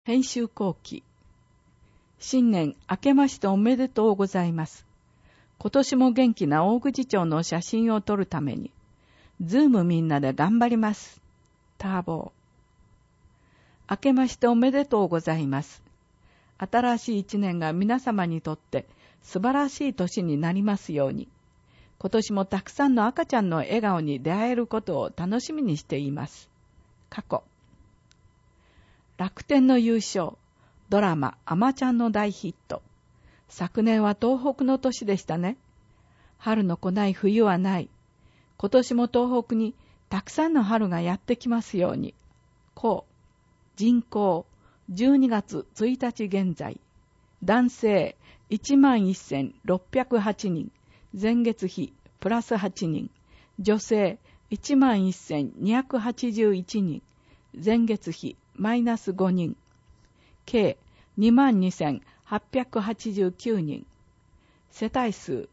編集後期。新年明けましておめでとうございます。今年も元気な大口町の写真を撮るために、ズームみんなで頑張ります。ターボー。明けましておめでとうございます。新しい一年が皆様にとって素晴らしい年になりますように。今年もたくさんの赤ちゃんの笑顔に出会えることを楽しみにしています。過去。楽天の優勝、ドラマアマちゃんの大ヒット。昨年は東北の年でしたね。春の来ない冬はない。今年も東北にたくさんの春がやってきますように。こう、人口12月1日現在、男性11,608人、前月比プラス8人、女性11,281人、前月比マイナス5人、計22,889人、世帯数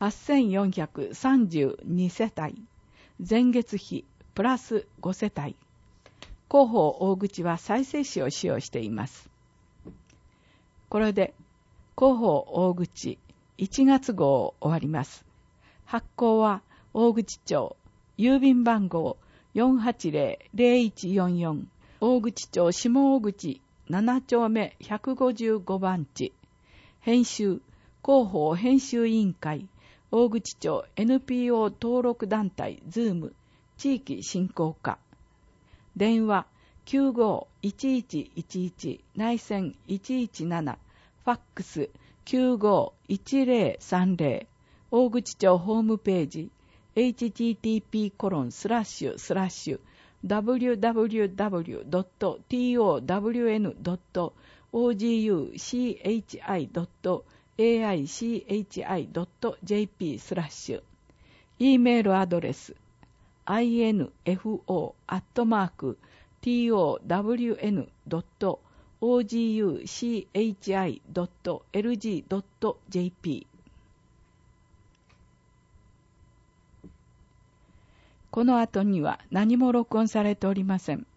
8,432世帯、前月比プラス5世帯。広報大口は再生紙を使用しています。これで広報大口1月号を終わります。発行は大口町、郵便番号 480-0144、大口町下大口7丁目155番地。編集、広報編集委員会、大口町 NPO 登録団体ズーム地域振興課。電話 95-1111 内線117、ファックス 95-1030、大口町ホームページ http://www.town.aichi.jp/。 E メールアドレス info@town.oguchi.lg.jp。 この後には何も録音されておりません。